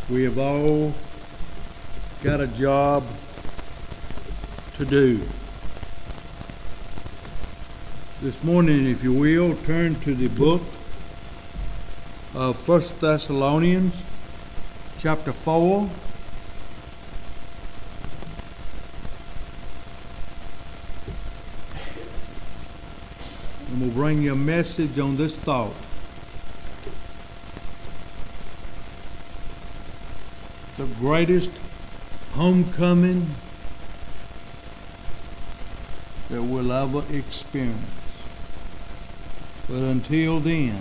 We have all got a job to do. This morning, if you will, turn to the book of 1 Thessalonians, chapter 4. And we'll bring you a message on this thought. The greatest homecoming that we'll ever experience. But until then,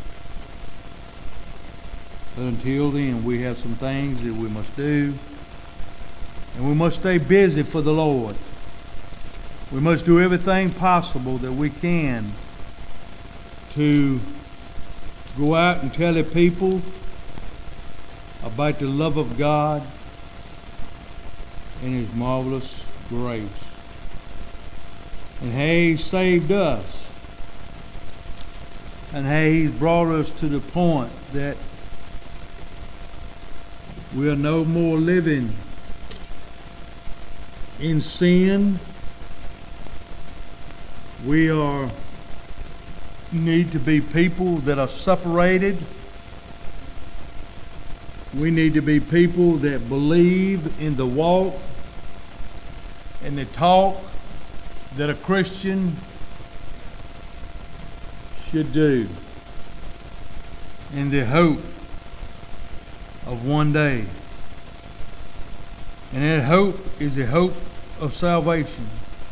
we have some things that we must do, and we must stay busy for the Lord. We must do everything possible that we can to go out and tell the people about the love of God and His marvelous grace, and how He saved us, and how He's brought us to the point that we are no more living in sin. We need to be people that are separated. We need to be people that believe in the walk and the talk that a Christian should do, in the hope of one day. And that hope is the hope of salvation.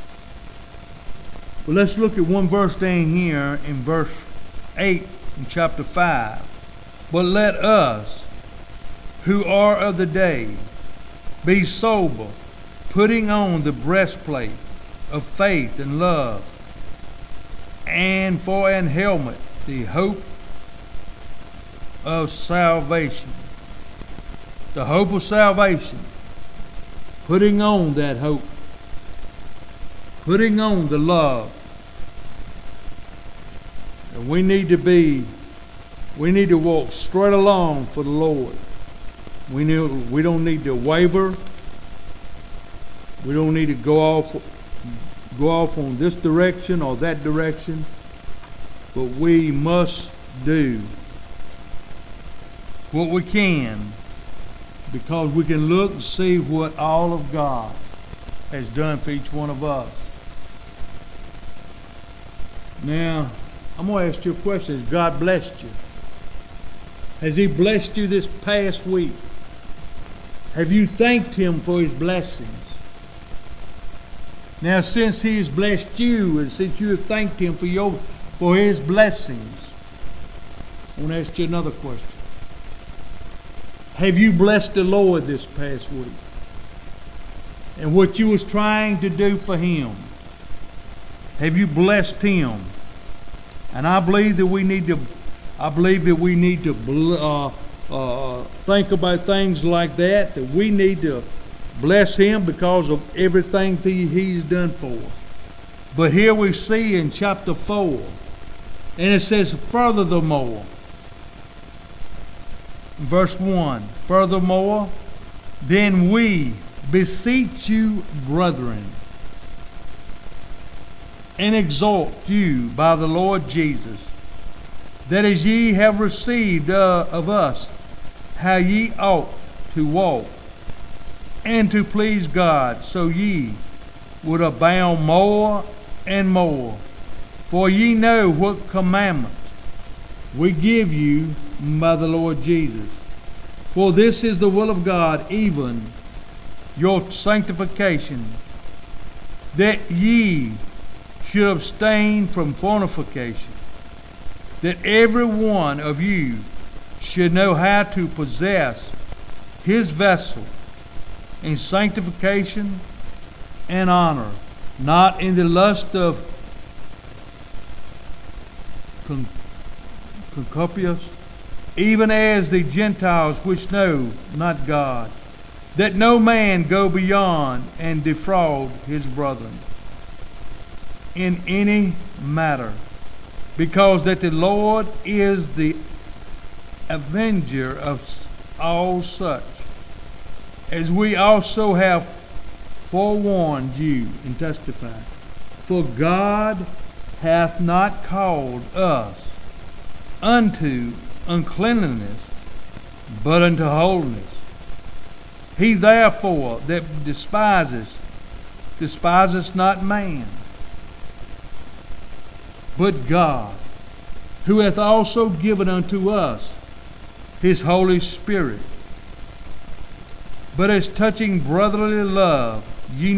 Well, let's look at one verse down here in verse 8 in chapter 5. But let us, who are of the day, be sober, putting on the breastplate of faith and love, and for an helmet the hope of salvation. The hope of salvation. Putting on that hope. Putting on the love. And we need to walk straight along for the Lord. We don't need to waver. We don't need to go off on this direction or that direction. But we must do what we can, because we can look and see what all of God has done for each one of us. Now, I'm going to ask you a question. Has God blessed you? Has He blessed you this past week? Have you thanked Him for His blessings? Now, since He has blessed you, and since you have thanked Him for His blessings, I want to ask you another question. Have you blessed the Lord this past week? And what you was trying to do for Him, have you blessed Him? And I believe that we need to think about things like that. That we need to bless Him because of everything that He's done for us. But here we see in chapter 4, and it says, furthermore, verse 1, furthermore, then we beseech you, brethren, and exhort you by the Lord Jesus, that as ye have received of us how ye ought to walk, and to please God, so ye would abound more and more. For ye know what commandments we give you by the Lord Jesus. For this is the will of God, even your sanctification, that ye should abstain from fornication, that every one of you should know how to possess his vessel in sanctification and honor, not in the lust of concupiscence, even as the Gentiles which know not God, that no man go beyond and defraud his brethren in any matter, because that the Lord is the avenger of all such, as we also have forewarned you and testified. For God hath not called us unto uncleanness, but unto holiness. He therefore that despiseth not man, but God, who hath also given unto us his Holy Spirit. But as touching brotherly love, ye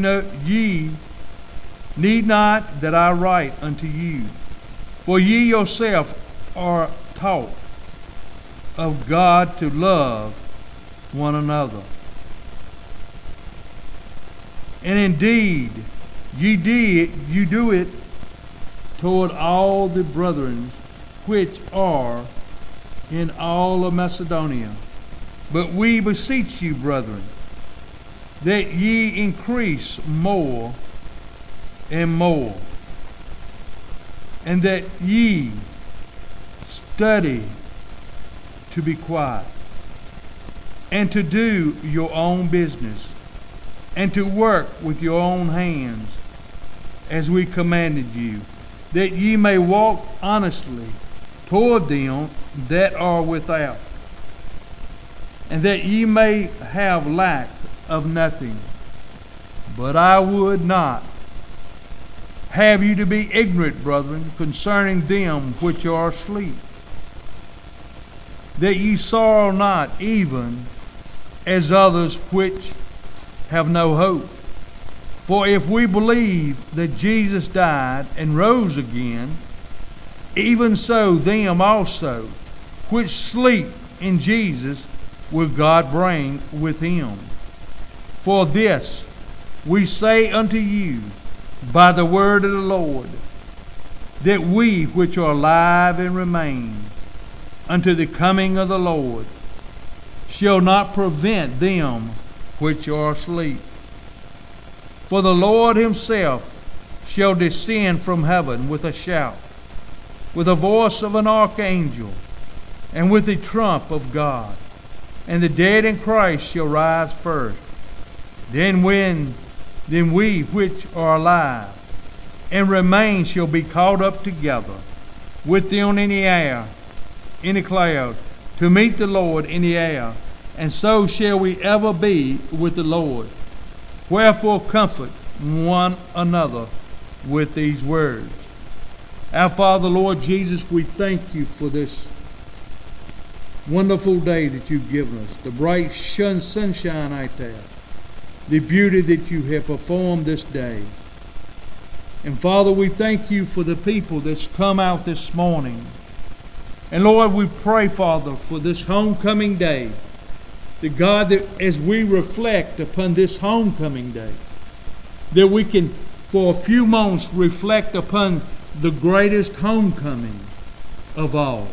need not that I write unto you, for ye yourself are taught of God to love one another. And indeed, you do it toward all the brethren which are in all of Macedonia. But we beseech you, brethren, that ye increase more and more, and that ye study to be quiet, and to do your own business, and to work with your own hands, as we commanded you, that ye may walk honestly toward them that are without, and that ye may have lack of nothing. But I would not have you to be ignorant, brethren, concerning them which are asleep, that ye sorrow not, even as others which have no hope. For if we believe that Jesus died and rose again, even so them also which sleep in Jesus will God bring with him. For this we say unto you by the word of the Lord, that we which are alive and remain unto the coming of the Lord shall not prevent them which are asleep. For the Lord himself shall descend from heaven with a shout, with the voice of an archangel, and with the trump of God. And the dead in Christ shall rise first. Then we which are alive and remain shall be caught up together with them in the air, in the cloud, to meet the Lord in the air. And so shall we ever be with the Lord. Wherefore comfort one another with these words. Our Father, Lord Jesus, we thank you for this wonderful day that you've given us, the bright sunshine out there, the beauty that you have performed this day. And Father, we thank you for the people that's come out this morning. And Lord, we pray, Father, for this homecoming day, that God, that as we reflect upon this homecoming day, that we can, for a few moments, reflect upon the greatest homecoming of all.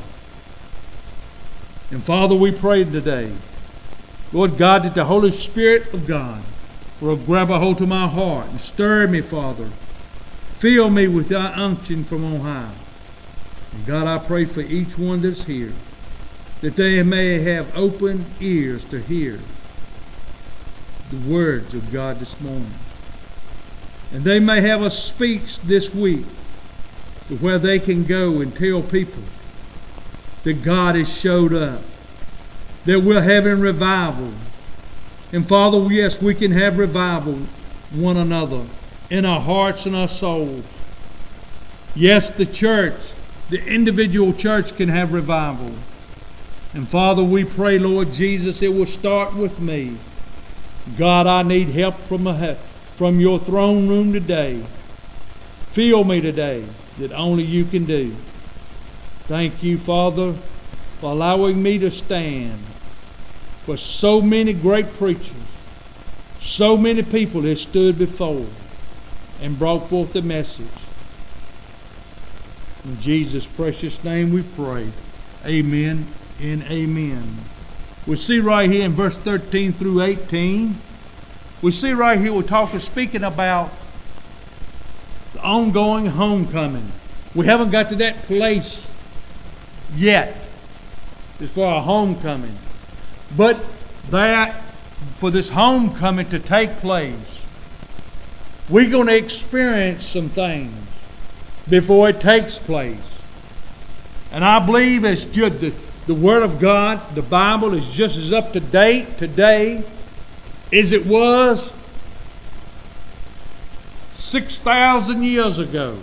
And Father, we pray today, Lord God, that the Holy Spirit of God will grab a hold of my heart and stir me, Father. Fill me with thy unction from on high. And God, I pray for each one that's here, that they may have open ears to hear the words of God this morning. And they may have a speech this week where they can go and tell people that God has showed up, that we're having revival. And Father, yes, we can have revival one another in our hearts and our souls. Yes, the church, the individual church can have revival. And Father, we pray, Lord Jesus, it will start with me. God, I need help from your throne room today. Fill me today that only you can do. Thank you, Father, for allowing me to stand for so many great preachers, so many people that stood before and brought forth the message. In Jesus' precious name we pray. Amen and amen. We see right here in verse 13 through 18, we see right here we're speaking about the ongoing homecoming. We haven't got to that place yet as far as homecoming. But that for this homecoming to take place, we're going to experience some things before it takes place. And I believe it's just the Word of God, the Bible, is just as up to date today as it was 6,000 years ago,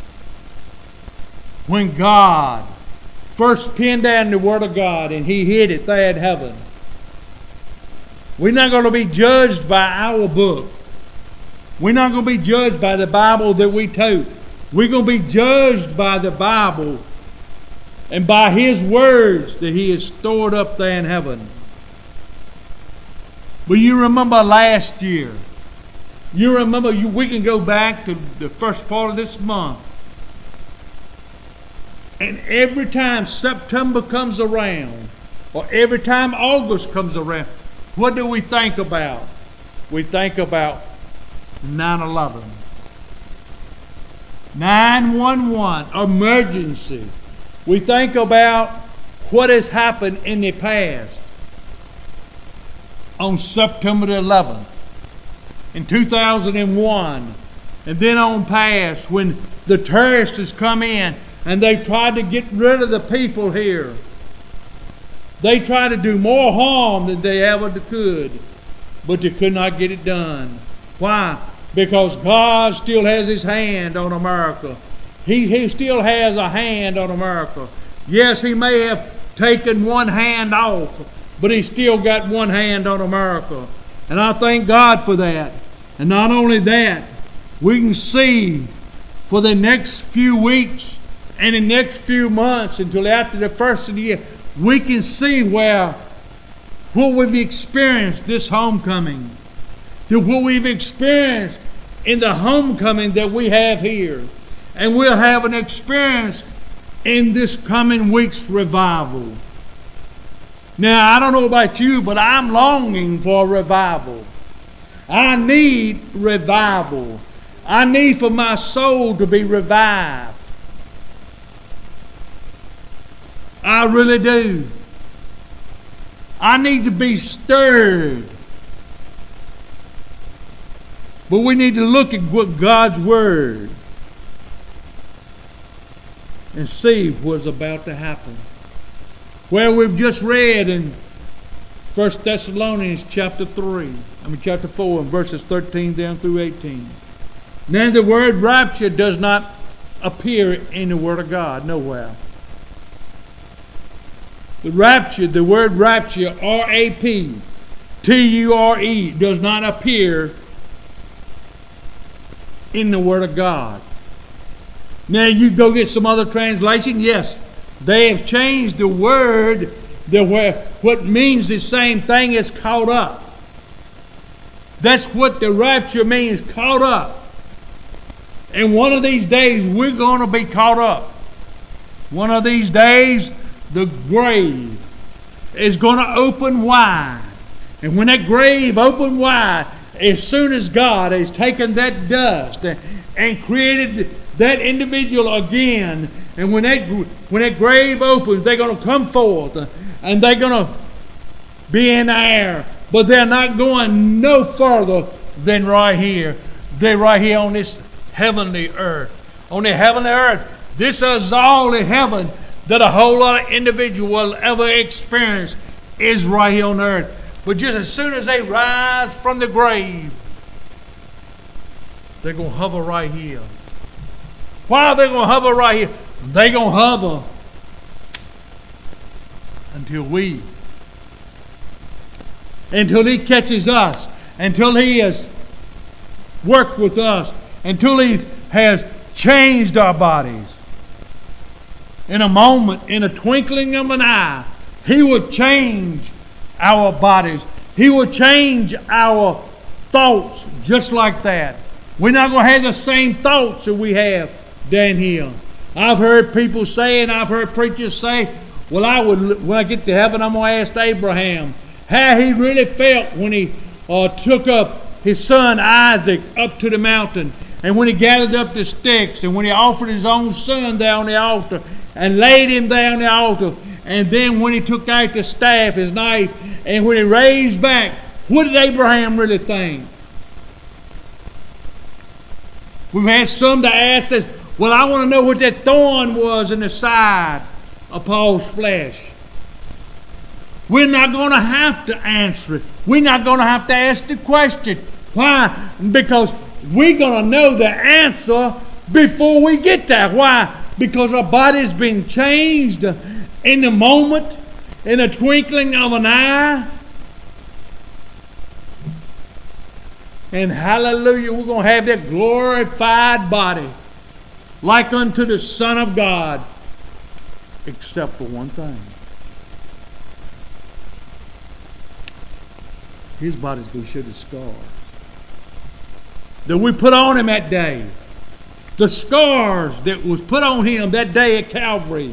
when God first penned down the Word of God and He hid it there in heaven. We're not going to be judged by our book. We're not going to be judged by the Bible that we tote. We're going to be judged by the Bible and by His words that He has stored up there in heaven. But you remember last year. You remember, we can go back to the first part of this month. And every time September comes around, or every time August comes around, what do we think about? We think about 9/11. 911, emergency. We think about what has happened in the past. On September the 11th, in 2001, and then on past when the terrorists come in and they tried to get rid of the people here. They tried to do more harm than they ever could, but they could not get it done. Why? Because God still has His hand on America. He still has a hand on America. Yes, He may have taken one hand off, but He's still got one hand on America. And I thank God for that. And not only that, we can see for the next few weeks and the next few months until after the first of the year, we can see what we've experienced this homecoming, to what we've experienced in the homecoming that we have here. And we'll have an experience in this coming week's revival. Now, I don't know about you, but I'm longing for a revival. I need revival. I need for my soul to be revived. I really do. I need to be stirred. But we need to look at what God's Word and see what's about to happen. Well, we've just read in 1 Thessalonians chapter 4, and verses 13 down through 18. Now the word rapture does not appear in the Word of God nowhere. The word rapture, R-A-P-T-U-R-E, does not appear in the Word of God. Now you go get some other translation. Yes, they have changed the word what means the same thing as caught up. That's what the rapture means, caught up. And one of these days we're going to be caught up. One of these days the grave is going to open wide. And when that grave opens wide, as soon as God has taken that dust and created that individual again, and when that grave opens, they're going to come forth and they're going to be in the air. But they're not going no further than right here. They're right here on this heavenly earth. On the heavenly earth. This is all the heaven that a whole lot of individual will ever experience is right here on earth. But just as soon as they rise from the grave, they're going to hover right here. Why are they going to hover right here? They're going to hover until He catches us, until He has worked with us, until He has changed our bodies. In a moment, in a twinkling of an eye, He will change our bodies. He will change our thoughts just like that. We're not going to have the same thoughts that we have down here. I've heard people say, and I've heard preachers say, when I get to heaven, I'm going to ask Abraham how he really felt when he took up his son Isaac up to the mountain, and when he gathered up the sticks, and when he offered his own son there on the altar, and laid him there on the altar, And then when he took out the staff, his knife, and when he raised back, what did Abraham really think? We've had some to ask us, well, I want to know what that thorn was in the side of Paul's flesh. We're not going to have to answer it. We're not going to have to ask the question. Why? Because we're going to know the answer before we get there. Why? Because our body's been changed in the moment, in a twinkling of an eye. And hallelujah, we're going to have that glorified body like unto the Son of God, except for one thing. His body's going to show the scars that we put on him that day. The scars that was put on him that day at Calvary.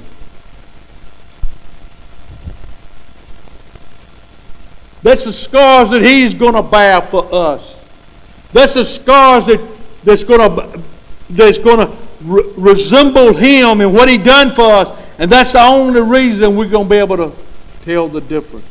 That's the scars that he's going to bear for us. That's the scars that's going to resemble him and what he done for us. And that's the only reason we're going to be able to tell the difference.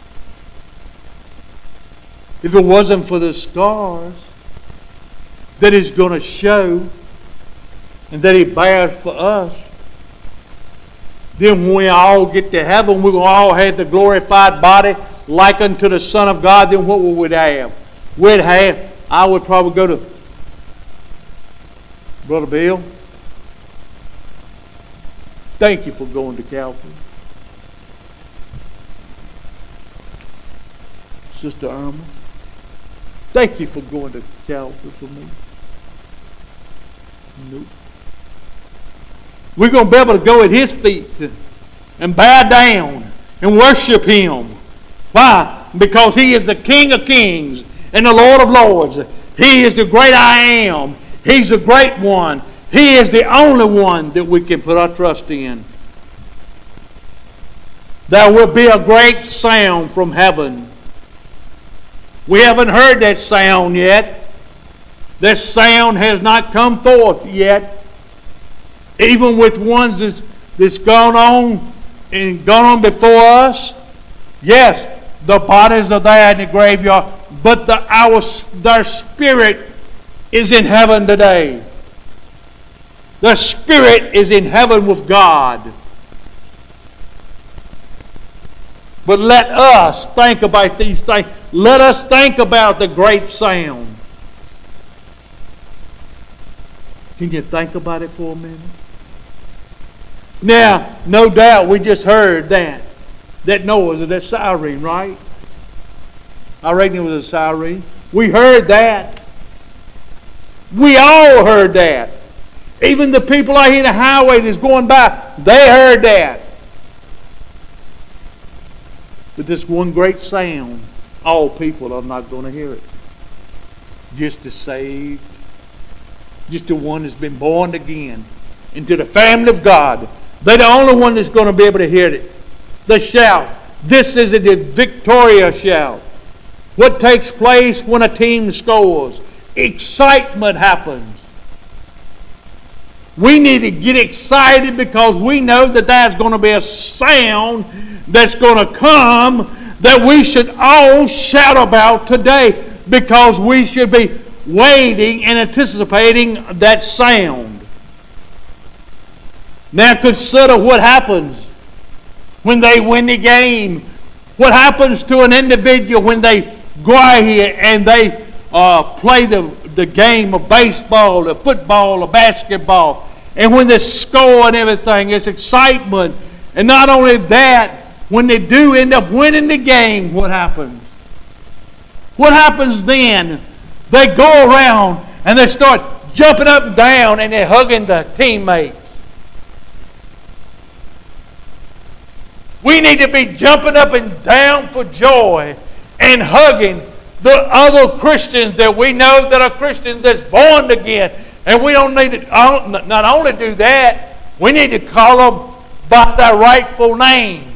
If it wasn't for the scars that he's going to show and that he bears for us, then when we all get to heaven, we're going to all have the glorified body like unto the Son of God. Then what would we have? I would probably go to Brother Bill. Thank you for going to Calvary. Sister Irma, thank you for going to Calvary for me. Nope. We're going to be able to go at his feet and bow down and worship him. Why? Because he is the King of kings and the Lord of lords. He is the great I am. He's the great one. He is the only one that we can put our trust in. There will be a great sound from heaven. We haven't heard that sound yet. This sound has not come forth yet. Even with ones that's gone on and gone on before us. Yes, the bodies are there in the graveyard, but their spirit is in heaven today. The spirit is in heaven with God. But let us think about these things. Let us think about the great sound. Can you think about it for a minute? Now, no doubt we just heard that noise of that siren, right? I reckon it was a siren. We heard that. We all heard that. Even the people out here in the highway that's going by, they heard that. But this one great sound, all people are not going to hear it. Just the saved, just the one that's been born again into the family of God. They're the only one that's going to be able to hear it. The shout. This is the victorious shout. What takes place when a team scores? Excitement happens. We need to get excited because we know that there's going to be a sound that's going to come that we should all shout about today, because we should be waiting and anticipating that sound. Now consider what happens when they win the game. What happens to an individual when they go out here and they play the game of baseball, or football, or basketball, and when they score and everything, it's excitement. And not only that, when they do end up winning the game, what happens? What happens then? They go around and they start jumping up and down and they're hugging the teammates. We need to be jumping up and down for joy and hugging the other Christians that we know that are Christians that's born again. And we don't need to not only do that, we need to call them by their rightful name.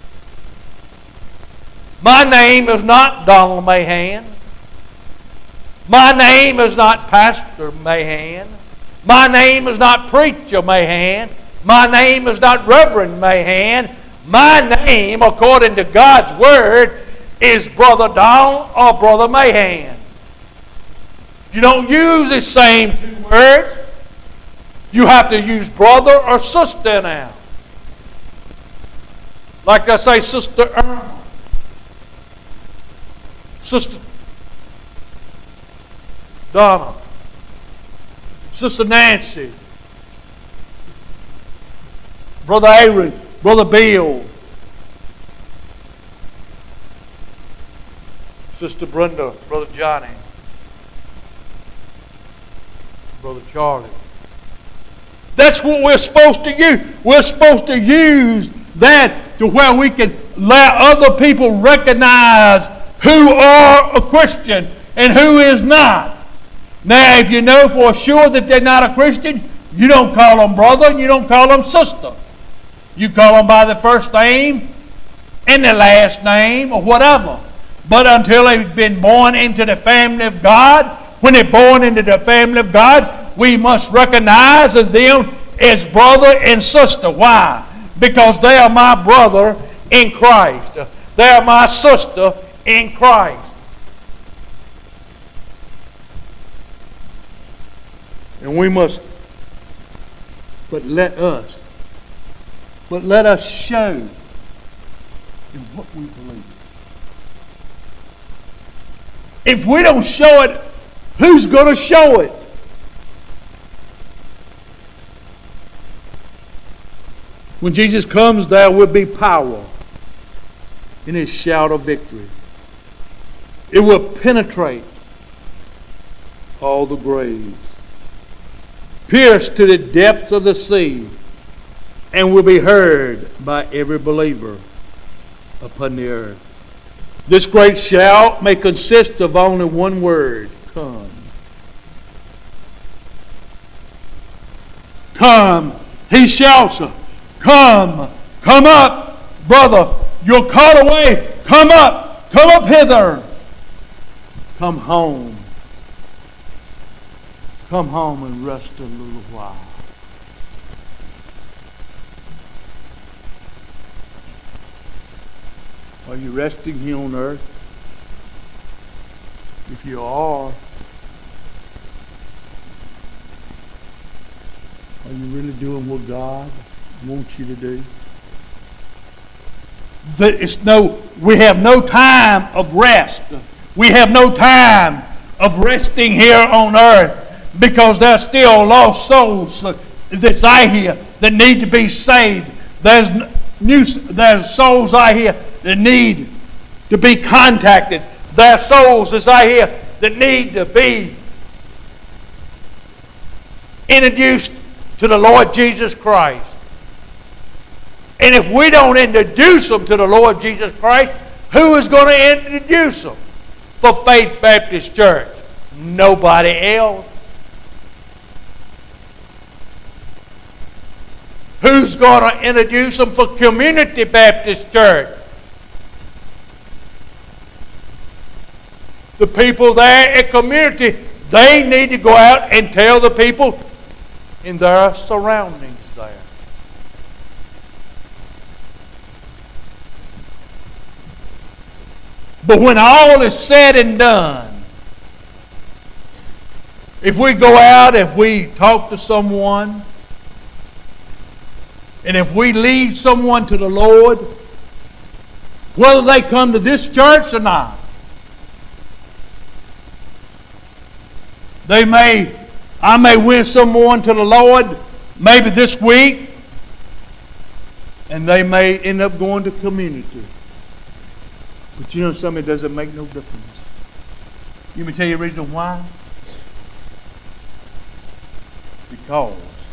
My name is not Donald Mahan. My name is not Pastor Mahan. My name is not Preacher Mahan. My name is not Reverend Mahan. My name, according to God's Word, is Brother Donald or Brother Mahan. You don't use the same two words. You have to use brother or sister now. Like I say, Sister Irma, Sister Donna, Sister Nancy, Brother Aaron, Brother Bill, Sister Brenda, Brother Johnny, Brother Charlie. That's what we're supposed to use. We're supposed to use that to where we can let other people recognize who are a Christian and who is not. Now, if you know for sure that they're not a Christian, you don't call them brother and you don't call them sister. You call them by the first name and the last name or whatever. But until they've been born into the family of God, when they're born into the family of God, we must recognize them as brother and sister. Why? Because they are my brother in Christ. They are my sister in Christ. And we must, but let us show in what we believe. If we don't show it, who's going to show it? When Jesus comes, there will be power in His shout of victory. It will penetrate all the graves, pierce to the depths of the sea, and will be heard by every believer upon the earth. This great shout may consist of only one word: come. Come. He shouts, come. Come up, brother. You're caught away. Come up. Come up hither. Come home. Come home and rest a little while. Are you resting here on earth? If you are you really doing what God wants you to do? We have no time of rest. We have no time of resting here on earth because there's still lost souls that's out here that need to be saved. There's souls out here that need to be contacted. There are souls that's out here that need to be introduced to the Lord Jesus Christ. And if we don't introduce them to the Lord Jesus Christ, who is going to introduce them for Faith Baptist Church? Nobody else. Who's going to introduce them for Community Baptist Church? The people there at Community, they need to go out and tell the people in their surroundings there. But when all is said and done, if we go out, if we talk to someone, and if we lead someone to the Lord, whether they come to this church or not, I may win someone to the Lord maybe this week, and they may end up going to Community. But you know something, it doesn't make no difference. Let me tell you the reason why. Because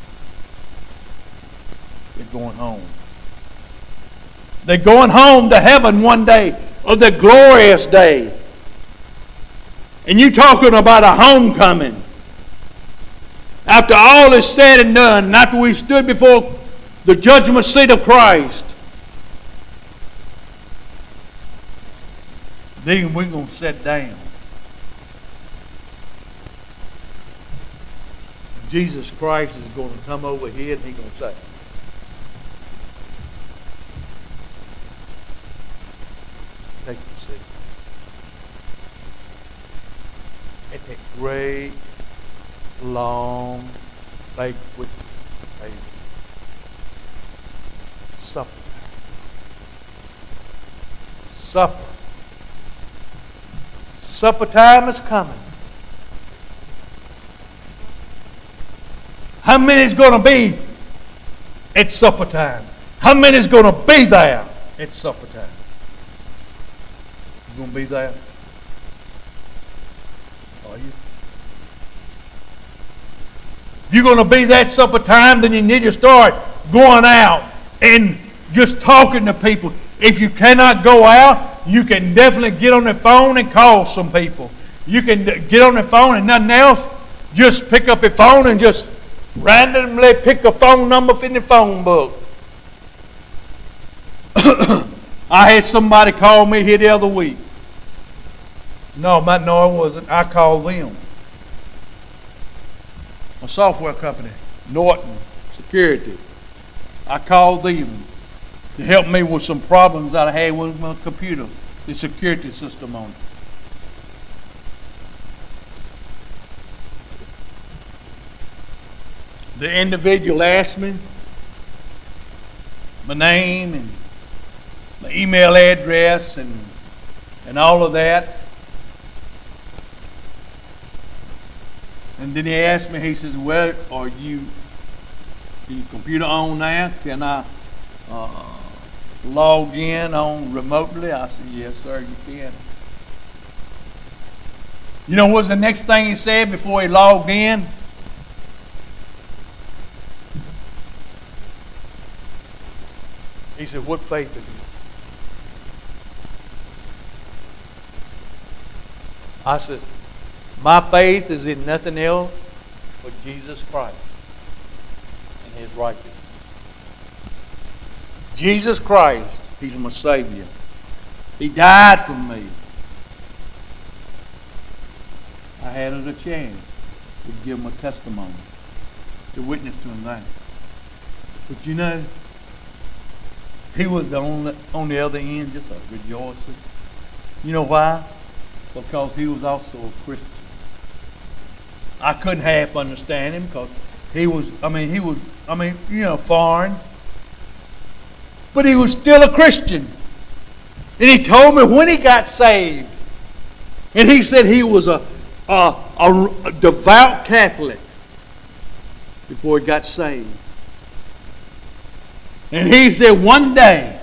they're going home. They're going home to heaven one day, of the glorious day. And you talking about a homecoming. After all is said and done, and after we stood before the judgment seat of Christ, then we're going to sit down. Jesus Christ is going to come over here and He's going to say, at that great, long banquet table. Supper. Supper. Supper time is coming. How many is going to be at supper time? How many is going to be there at supper time? You going to be there? Are you? If you're going to be there at supper time, then you need to start going out and just talking to people. If you cannot go out, you can definitely get on the phone and call some people. You can get on the phone and nothing else. Just pick up your phone and just randomly pick a phone number in the phone book. I had somebody call me here the other week. No, I wasn't. I called them. A software company, Norton Security. I called them to help me with some problems that I had with my computer, the security system on it. The individual asked me my name and my email address and all of that. And then he asked me, he says, well, are you, is your computer on now? Can I log in on remotely? I said, yes, sir, you can. You know what was the next thing he said before he logged in? He said, what faith have you? I said, my faith is in nothing else but Jesus Christ and His righteousness. Jesus Christ, He's my Savior. He died for me. I had a chance to give Him a testimony, to witness to Him there. But you know, He was on the other end just rejoicing. You know why? Because He was also a Christian. I couldn't half understand Him because he was foreign. But he was still a Christian. And he told me when he got saved. And he said he was a devout Catholic before he got saved. And he said one day,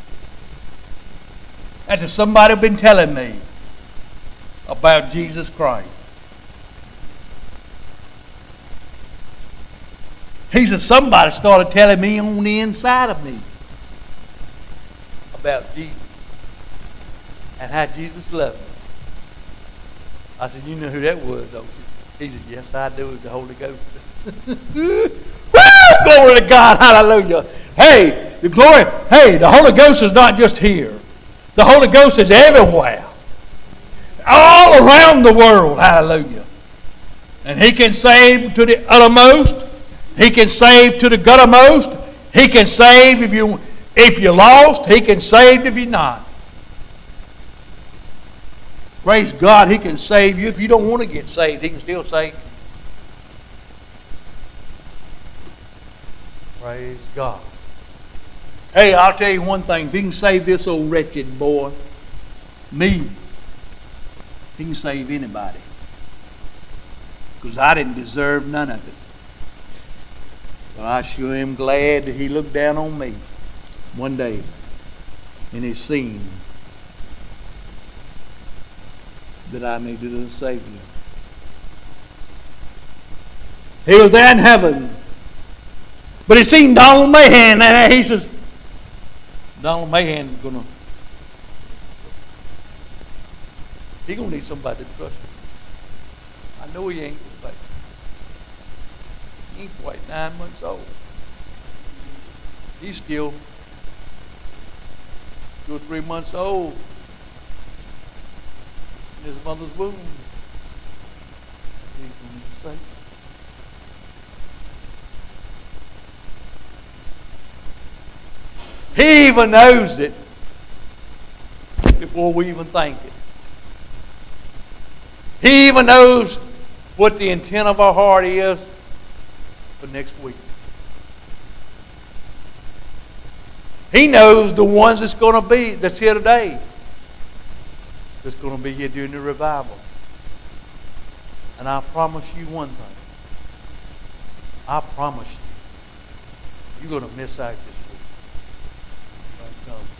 after somebody had been telling me about Jesus Christ, he said somebody started telling me on the inside of me about Jesus and how Jesus loved me. I said, you know who that was, don't you? He said, yes, I do. It's the Holy Ghost. Woo! Glory to God. Hallelujah. Hey, the Holy Ghost is not just here. The Holy Ghost is everywhere. All around the world. Hallelujah. And He can save to the uttermost. He can save to the guttermost. He can save if you're lost. He can save if you're not. Praise God, He can save you. If you don't want to get saved, He can still save you. Praise God. Hey, I'll tell you one thing. If He can save this old wretched boy, me, He can save anybody. Because I didn't deserve none of it. But I sure am glad that He looked down on me one day and He seen that I needed a Savior. He was there in heaven. But He seen Donald Mahan and He says, Donald Mahan is going to, he's going to need somebody to trust him. I know he ain't going to. He ain't quite 9 months old. He's still 2 or 3 months old in his mother's womb. He's going to say. He even knows it before we even think it. He even knows what the intent of our heart is for next week. He knows the ones that's here today, that's going to be here during the revival. And I promise you one thing. I promise you, you're going to miss out this week. You're going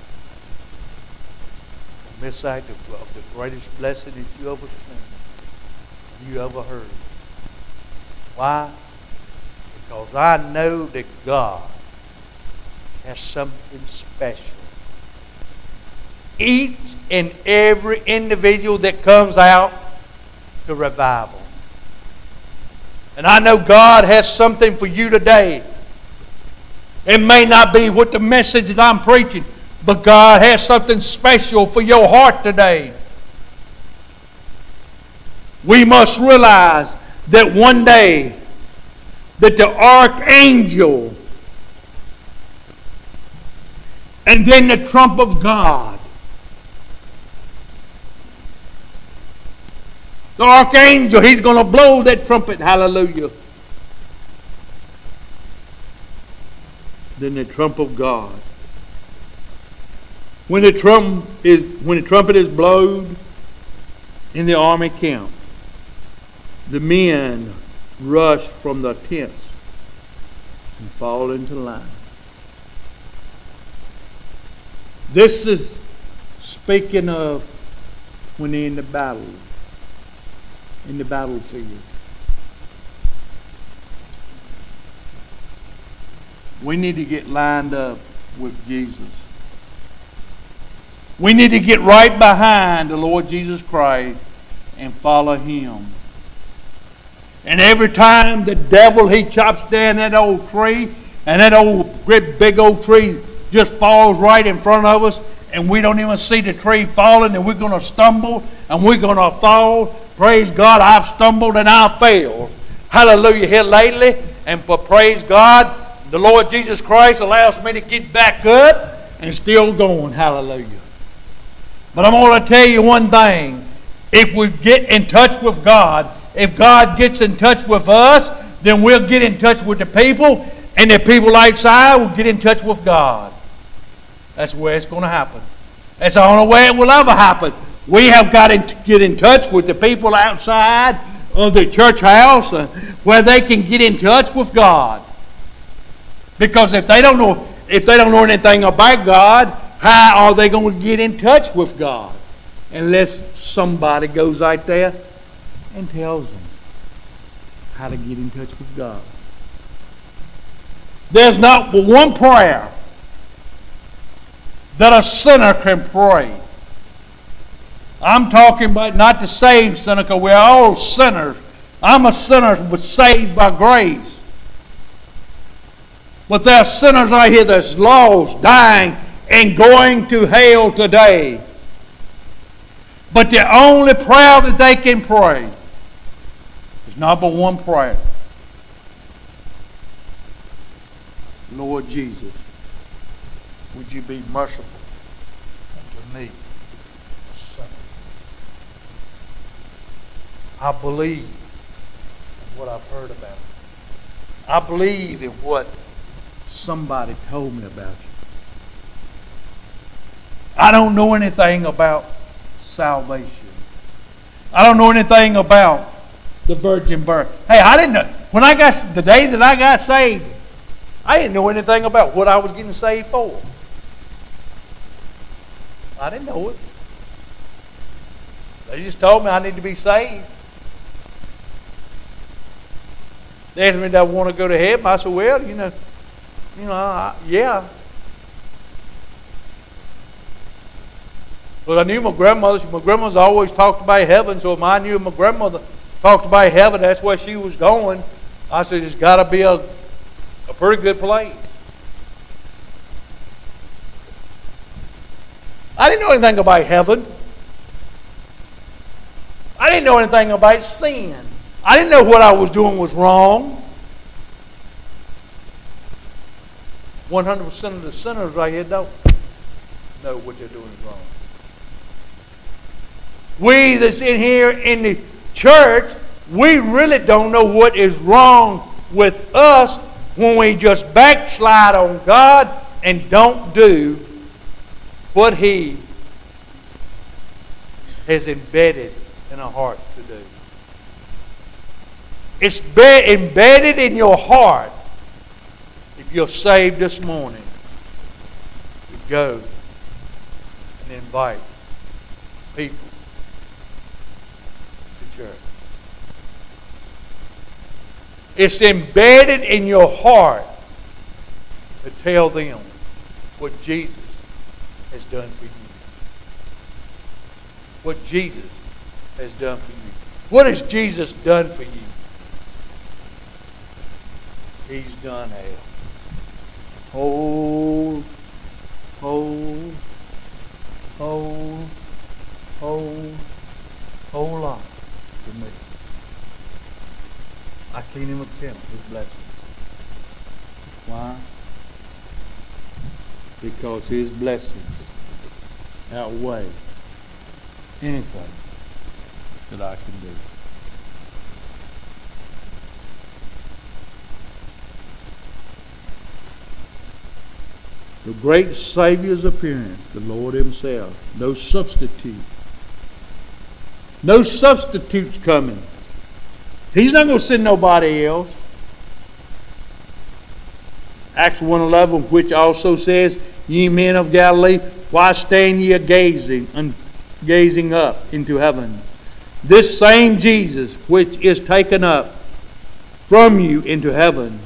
to miss out of the greatest blessing that you ever seen, you ever heard. Why? Because I know that God has something special. Each and every individual that comes out to revival. And I know God has something for you today. It may not be what the message that I'm preaching, but God has something special for your heart today. We must realize that one day that the archangel and then the trump of God, the archangel, he's going to blow that trumpet, hallelujah. Then the trump of God. When the trumpet is blown in the army camp, the men rush from the tents and fall into line. This is speaking of when they're in the battle, in the battlefield. We need to get lined up with Jesus. We need to get right behind the Lord Jesus Christ and follow Him. And every time the devil, he chops down that old tree, and that old great big old tree just falls right in front of us, and we don't even see the tree falling, and we're going to stumble, and we're going to fall. Praise God, I've stumbled and I've failed. Hallelujah, here lately. But praise God, the Lord Jesus Christ allows me to get back up and still going. Hallelujah. But I'm going to tell you one thing. If we get in touch with God, if God gets in touch with us, then we'll get in touch with the people, and the people outside will get in touch with God. That's where it's going to happen. That's the only way it will ever happen. We have got to get in touch with the people outside of the church house where they can get in touch with God. Because if they don't know anything about God, how are they going to get in touch with God? Unless somebody goes out there and tells them how to get in touch with God. There's not one prayer that a sinner can pray. I'm talking about not the saved sinner, because we're all sinners. I'm a sinner but saved by grace. But there are sinners out here that's lost, dying, and going to hell today. But the only prayer that they can pray is not but one prayer. Lord Jesus, would you be merciful unto me, a sinner? I believe in what I've heard about you. I believe in what somebody told me about you. I don't know anything about salvation. I don't know anything about the virgin birth. Hey, I didn't know. The day that I got saved, I didn't know anything about what I was getting saved for. I didn't know it. They just told me I need to be saved. They asked me, do I want to go to heaven? I said, well, yeah. But I knew my grandmother's always talked about heaven, so if I knew my grandmother talked about heaven, that's where she was going. I said, it's got to be a pretty good place. I didn't know anything about heaven. I didn't know anything about sin. I didn't know what I was doing was wrong. 100% of the sinners right here don't know what they're doing is wrong. We that's in here in the Church, we really don't know what is wrong with us when we just backslide on God and don't do what He has embedded in our heart to do. It's embedded in your heart, if you're saved this morning, to go and invite people to church. It's embedded in your heart to tell them what Jesus has done for you. What Jesus has done for you. What has Jesus done for you? He's done a whole lot for me. I can't even count His blessings. Why? Because His blessings outweigh anything that I can do. The great Savior's appearance, the Lord Himself, no substitute. No substitutes coming. He's not going to send nobody else. Acts 1:11, which also says, "Ye men of Galilee, why stand ye gazing up into heaven? This same Jesus, which is taken up from you into heaven,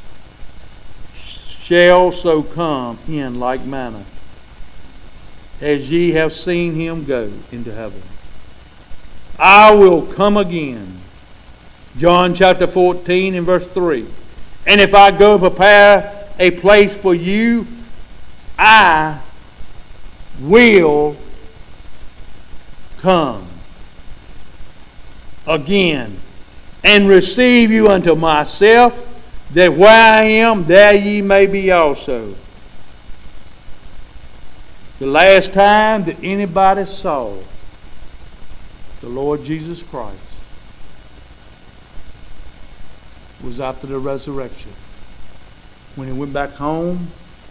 shall so come in like manner, as ye have seen Him go into heaven. I will come again." John chapter 14 and verse 3. "And if I go prepare a place for you, I will come again and receive you unto myself, that where I am, there ye may be also." The last time that anybody saw the Lord Jesus Christ was after the resurrection. When He went back home,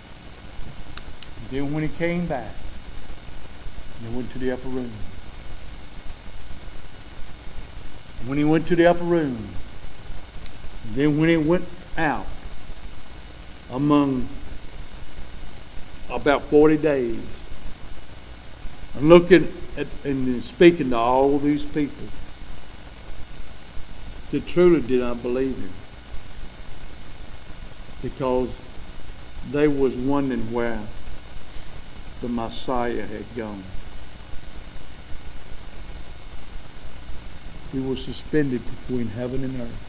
then when He came back, He went to the upper room. When He went to the upper room, then when He went out among about 40 days and looking at and speaking to all these people that truly did not believe Him, because they was wondering where the Messiah had gone. He was suspended between heaven and earth.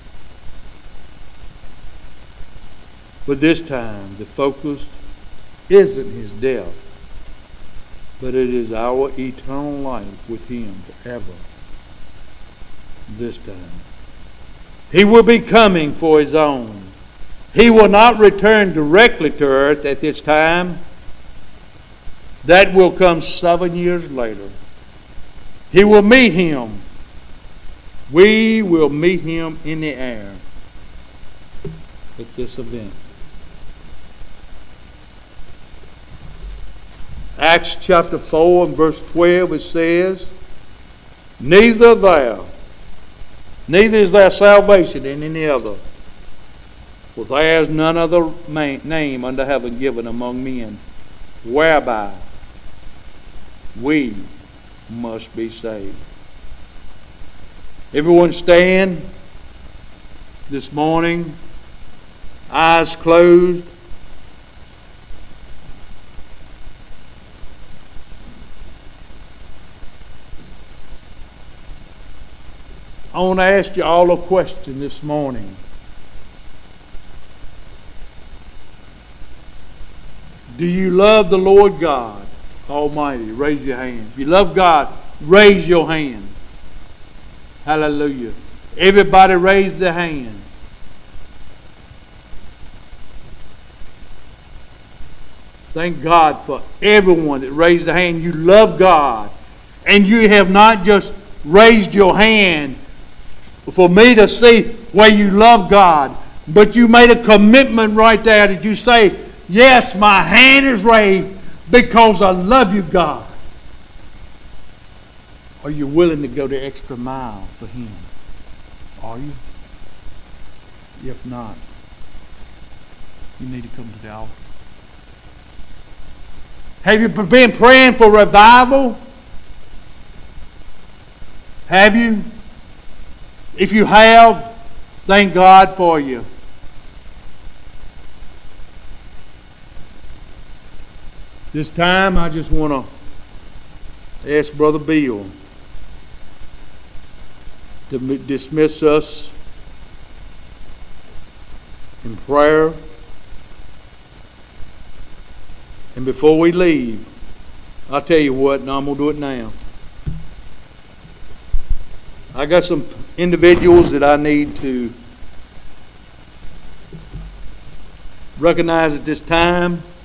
But this time, the focus isn't His death, but it is our eternal life with Him forever. This time, He will be coming for His own. He will not return directly to earth at this time. That will come 7 years later. He will meet Him. We will meet Him in the air at this event. Acts chapter 4 and verse 12, it says, Neither is there salvation in any other, for there is none other name under heaven given among men, whereby we must be saved. Everyone stand this morning, eyes closed. I want to ask you all a question this morning. Do you love the Lord God Almighty? Raise your hand. If you love God, raise your hand. Hallelujah. Everybody raise their hand. Thank God for everyone that raised their hand. You love God. And you have not just raised your hand, for me to see where you love God. But you made a commitment right there that you say, yes, my hand is raised because I love you, God. Are you willing to go the extra mile for Him? Are you? If not, you need to come to the altar. Have you been praying for revival? Have you? If you have, thank God for you. This time I just want to ask Brother Bill to dismiss us in prayer. And before we leave, I'll tell you what, and I'm going to do it now. I got some individuals that I need to recognize at this time.